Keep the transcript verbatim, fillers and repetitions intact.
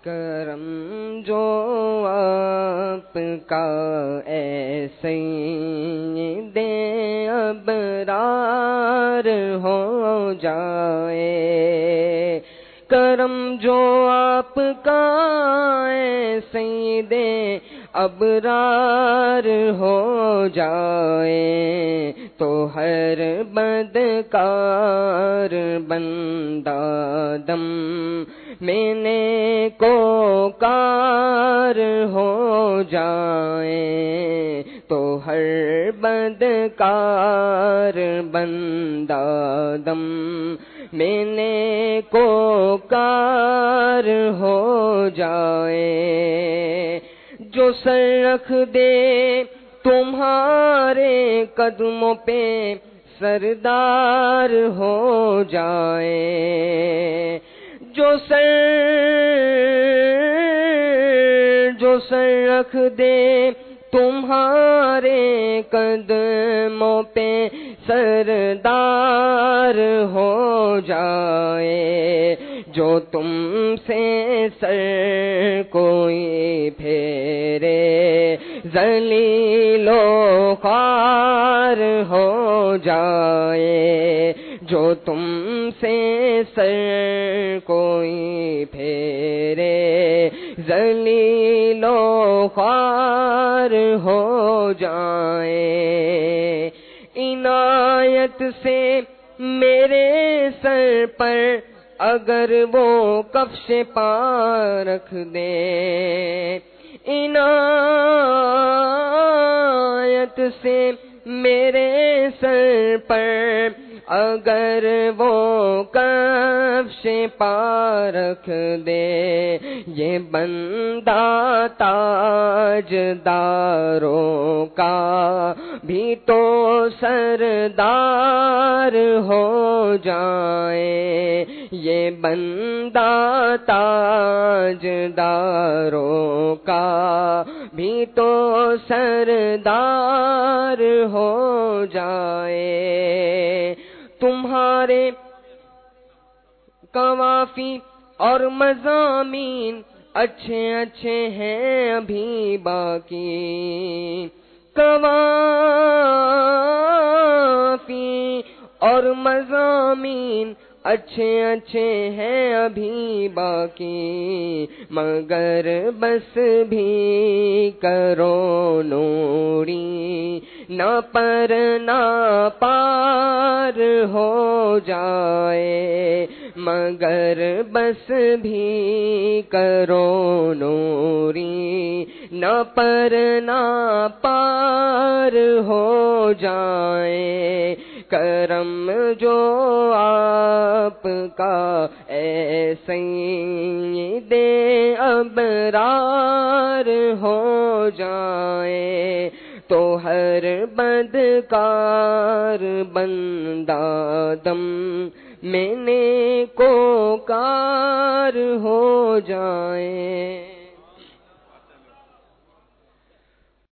کرم جو آپ کا اے سید ابرار ہو جائے، کرم جو آپ کا اے سید ابرار ہو جائے تو ہر بدکار بندہ دم میں نیکو کار ہو جائے، تو ہر بدکار بندہ دم میں نیکو کار ہو جائے، جو سر رکھ دے تمہارے قدموں پہ سردار ہو جائے، جو سر جو سر رکھ دے تمہارے قدموں پہ سردار ہو جائے، جو تم سے سر کوئی پھیرے ذلیل و خوار ہو جائے، جو تم سے سر کوئی پھیرے ذلیل و خوار ہو جائے، عنایت سے میرے سر پر اگر وہ کفش پا رکھ دے، عنایت سے میرے سر پر اگر وہ کفش پا رکھ دے، یہ بندہ تاج داروں کا بھی تو سردار ہو جائے، یہ بندہ تاج داروں کا بھی تو سردار ہو جائے، تمہارے قوافی اور مضامین اچھے اچھے ہیں ابھی باقی، قوافی اور مضامین اچھے اچھے ہیں ابھی باقی، مگر بس بھی کرو نوری نہ پر نہ پار ہو جائے، مگر بس بھی کرو نوری نہ پر نہ پار ہو جائے، کرم جو آپ کا اے سید ابرار ہو جائے تو ہر بدکار بندہ دم میں نیکو کار ہو جائے۔